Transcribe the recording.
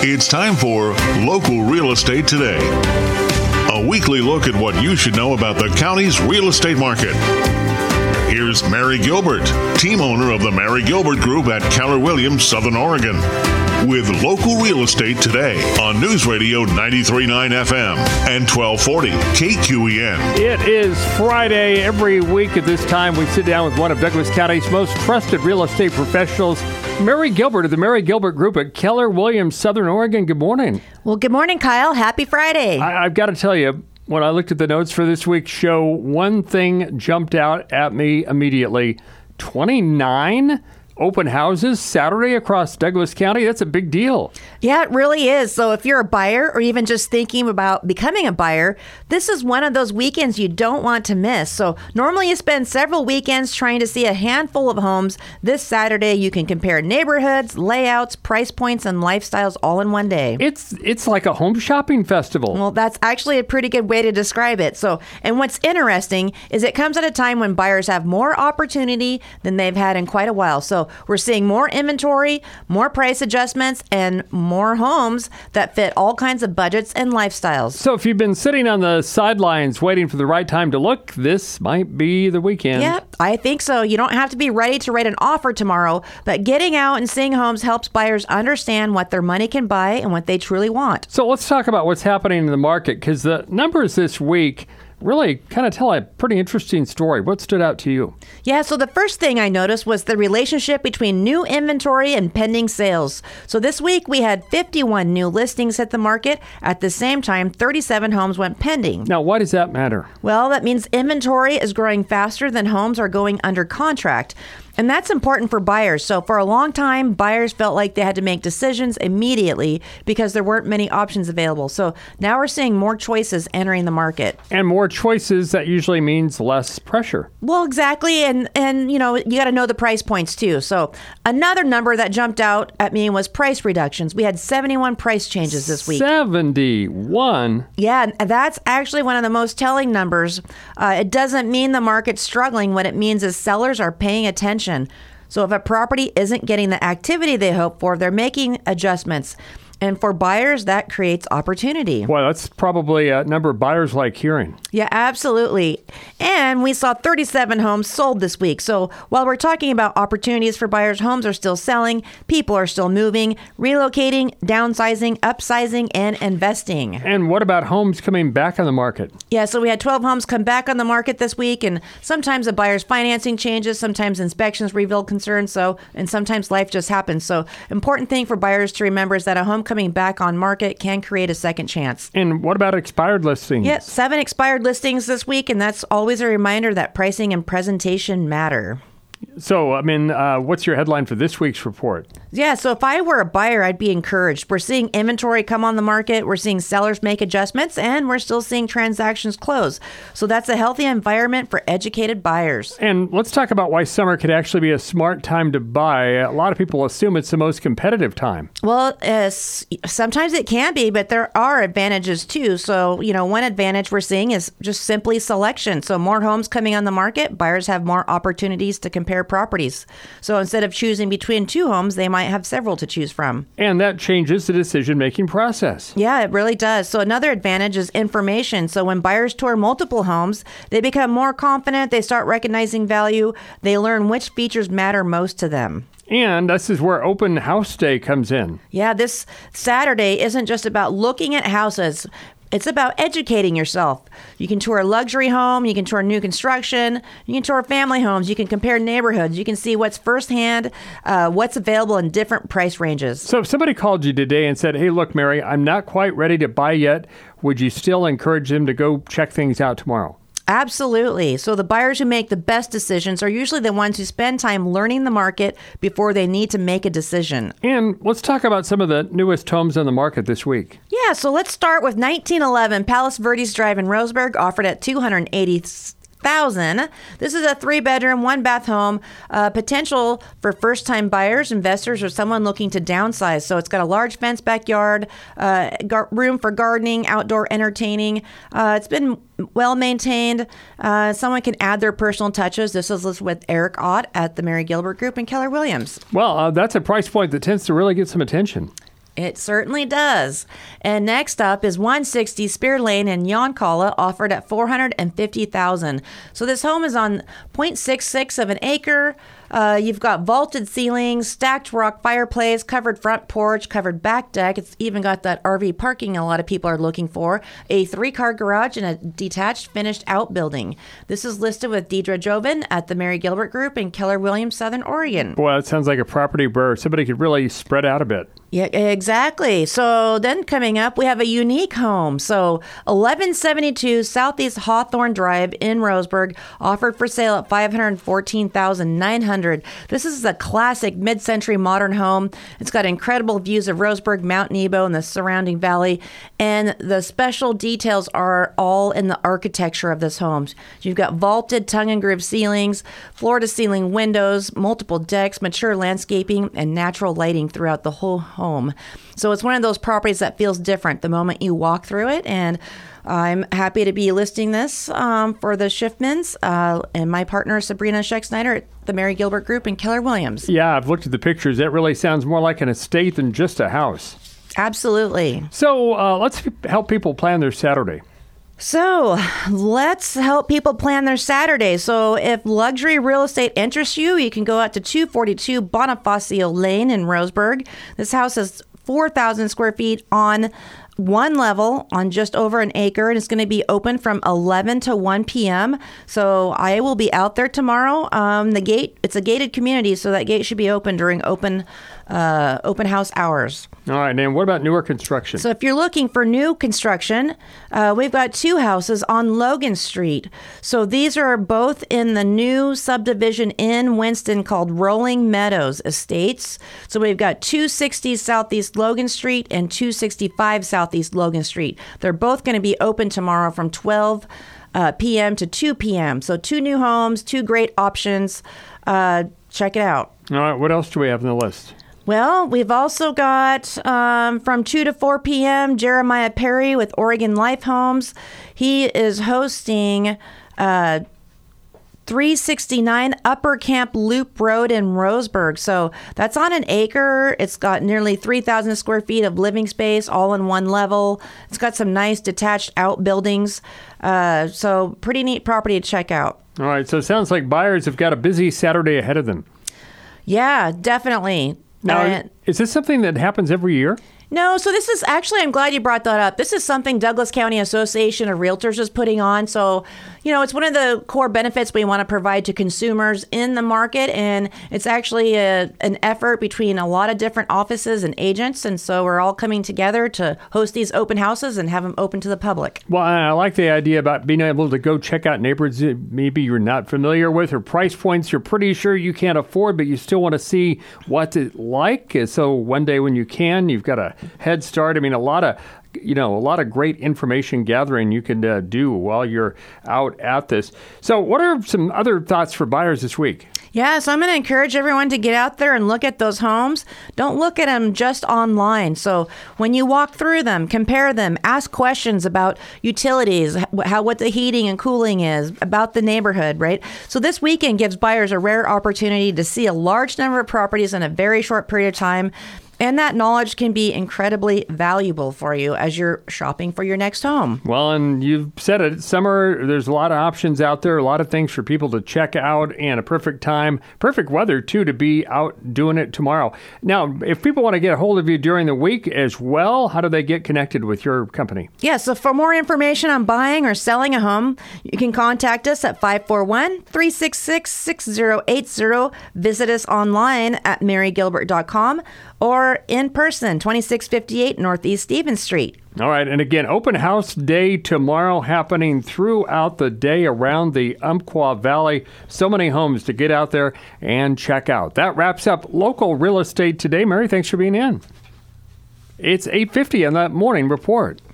It's time for Local Real Estate Today, a weekly look at what you should know about the county's real estate market. Here's Mary Gilbert, team owner of the Mary Gilbert Group at Keller Williams, Southern Oregon, with Local Real Estate Today on News Radio 93.9 FM and 1240 KQEN. It is Friday. Every week at this time, we sit down with one of Douglas County's most trusted real estate professionals, Mary Gilbert of the Mary Gilbert Group at Keller Williams, Southern Oregon. Good morning. Well, good morning, Kyle. Happy Friday. I've got to tell you, when I looked at the notes for this week's show, one thing jumped out at me immediately. 29 open houses Saturday across Douglas County. That's a big deal. Yeah, it really is. So if you're a buyer or even just thinking about becoming a buyer, this is one of those weekends you don't want to miss. So normally you spend several weekends trying to see a handful of homes. This Saturday you can compare neighborhoods, layouts, price points, and lifestyles all in one day. It's like a home shopping festival. Well, that's actually a pretty good way to describe it. So, and what's interesting is it comes at a time when buyers have more opportunity than they've had in quite a while. So we're seeing more inventory, more price adjustments, and more homes that fit all kinds of budgets and lifestyles. So if you've been sitting on the sidelines waiting for the right time to look, this might be the weekend. Yeah, I think so. You don't have to be ready to write an offer tomorrow, but getting out and seeing homes helps buyers understand what their money can buy and what they truly want. So let's talk about what's happening in the market, because the numbers this week really kind of tell a pretty interesting story. What stood out to you? Yeah, so the first thing I noticed was the relationship between new inventory and pending sales. So this week we had 51 new listings hit the market. At the same time, 37 homes went pending. Now, why does that matter? Well, that means inventory is growing faster than homes are going under contract. And that's important for buyers. So for a long time, buyers felt like they had to make decisions immediately because there weren't many options available. So now we're seeing more choices entering the market. And more choices, that usually means less pressure. Well, exactly. And you know, you got to know the price points too. So another number that jumped out at me was price reductions. We had 71 price changes this week. 71? Yeah, and that's actually one of the most telling numbers. It doesn't mean the market's struggling. What it means is sellers are paying attention. So if a property isn't getting the activity they hope for, they're making adjustments. And for buyers, that creates opportunity. Well, that's probably a number of buyers like hearing. Yeah, absolutely. And we saw 37 homes sold this week. So while we're talking about opportunities for buyers, homes are still selling, people are still moving, relocating, downsizing, upsizing, and investing. And what about homes coming back on the market? Yeah, so we had 12 homes come back on the market this week, and sometimes a buyer's financing changes, sometimes inspections reveal concerns, and sometimes life just happens. So important thing for buyers to remember is that a home coming back on market can create a second chance. And what about expired listings? Yeah, 7 expired listings this week, and that's always a reminder that pricing and presentation matter. So, I mean, what's your headline for this week's report? Yeah, so if I were a buyer, I'd be encouraged. We're seeing inventory come on the market, we're seeing sellers make adjustments, and we're still seeing transactions close. So that's a healthy environment for educated buyers. And let's talk about why summer could actually be a smart time to buy. A lot of people assume it's the most competitive time. Well, sometimes it can be, but there are advantages too. So, you know, one advantage we're seeing is just simply selection. So more homes coming on the market, buyers have more opportunities to compare properties. So instead of choosing between 2 homes, they might have several to choose from. And that changes the decision-making process. Yeah, it really does. So another advantage is information. So when buyers tour multiple homes, they become more confident, they start recognizing value, they learn which features matter most to them. And this is where open house day comes in. Yeah, this Saturday isn't just about looking at houses. It's about educating yourself. You can tour a luxury home, you can tour new construction, you can tour family homes, you can compare neighborhoods, you can see what's firsthand, what's available in different price ranges. So if somebody called you today and said, hey, look, Mary, I'm not quite ready to buy yet, would you still encourage them to go check things out tomorrow? Absolutely. So the buyers who make the best decisions are usually the ones who spend time learning the market before they need to make a decision. And let's talk about some of the newest homes on the market this week. Yeah, so let's start with 1911 Palos Verdes Drive in Roseburg, offered at $280,000. This is a 3-bedroom, 1-bath home, potential for first-time buyers, investors, or someone looking to downsize. So it's got a large fenced backyard, room for gardening, outdoor entertaining. It's been well maintained. Someone can add their personal touches. This is with Eric Ott at the Mary Gilbert Group and Keller Williams. Well, that's a price point that tends to really get some attention. It certainly does. And next up is 160 Spear Lane in Yoncalla, offered at $450,000. So this home is on 0.66 of an acre. You've got vaulted ceilings, stacked rock fireplace, covered front porch, covered back deck. It's even got that RV parking a lot of people are looking for, a 3-car garage, and a detached finished outbuilding. This is listed with Deidre Joven at the Mary Gilbert Group in Keller Williams, Southern Oregon. Boy, that sounds like a property where somebody could really spread out a bit. Yeah, exactly. So then coming up, we have a unique home. So 1172 Southeast Hawthorne Drive in Roseburg, offered for sale at $514,900. This is a classic mid-century modern home. It's got incredible views of Roseburg, Mount Nebo, and the surrounding valley. And the special details are all in the architecture of this home. You've got vaulted tongue-and-groove ceilings, floor-to-ceiling windows, multiple decks, mature landscaping, and natural lighting throughout the whole home. So it's one of those properties that feels different the moment you walk through it. And I'm happy to be listing this for the Schiffmans and my partner, Sabrina Scheck-Snyder at the Mary Gilbert Group in Keller Williams. Yeah, I've looked at the pictures. That really sounds more like an estate than just a house. Absolutely. So let's help people plan their Saturday. So let's help people plan their Saturday. So if luxury real estate interests you, you can go out to 242 Bonifacio Lane in Roseburg. This house is 4,000 square feet on one level on just over an acre, and it's going to be open from 11 to 1 p.m. So I will be out there tomorrow. It's a gated community, so that gate should be open during open house hours. All right, and what about newer construction? So if you're looking for new construction, we've got 2 houses on Logan Street. So these are both in the new subdivision in Winston called Rolling Meadows Estates. So we've got 260 Southeast Logan Street and 265 Southeast Logan Street. They're both going to be open tomorrow from 12 p.m. to 2 p.m. So 2 new homes, 2 great options. Check it out. All right, what else do we have on the list? Well, we've also got from 2 to 4 p.m. Jeremiah Perry with Oregon Life Homes. He is hosting 369 Upper Camp Loop Road in Roseburg. So that's on an acre. It's got nearly 3,000 square feet of living space, all in one level. It's got some nice detached outbuildings. So pretty neat property to check out. All right, so it sounds like buyers have got a busy Saturday ahead of them. Yeah, definitely. Now, is this something that happens every year? No, so this is actually, I'm glad you brought that up. This is something Douglas County Association of Realtors is putting on. So, it's one of the core benefits we want to provide to consumers in the market. And it's actually an effort between a lot of different offices and agents. And so we're all coming together to host these open houses and have them open to the public. Well, I like the idea about being able to go check out neighborhoods that maybe you're not familiar with, or price points you're pretty sure you can't afford, but you still want to see what's it like. So one day when you can, you've got a head start. I mean, a lot of great information gathering you can do while you're out at this. So what are some other thoughts for buyers this week? Yeah, so I'm going to encourage everyone to get out there and look at those homes. Don't look at them just online. So when you walk through them, compare them, ask questions about utilities, what the heating and cooling is, about the neighborhood, right? So this weekend gives buyers a rare opportunity to see a large number of properties in a very short period of time. And that knowledge can be incredibly valuable for you as you're shopping for your next home. Well, and you've said it, summer, there's a lot of options out there, a lot of things for people to check out, and a perfect time, perfect weather, too, to be out doing it tomorrow. Now, if people want to get a hold of you during the week as well, how do they get connected with your company? Yeah, so for more information on buying or selling a home, you can contact us at 541-366-6080. Visit us online at marygilbert.com or in person, 2658 Northeast Stevens Street. All right. And again, open house day tomorrow happening throughout the day around the Umpqua Valley. So many homes to get out there and check out. That wraps up Local Real Estate today. Mary, thanks for being in. It's 8:50 on that morning report.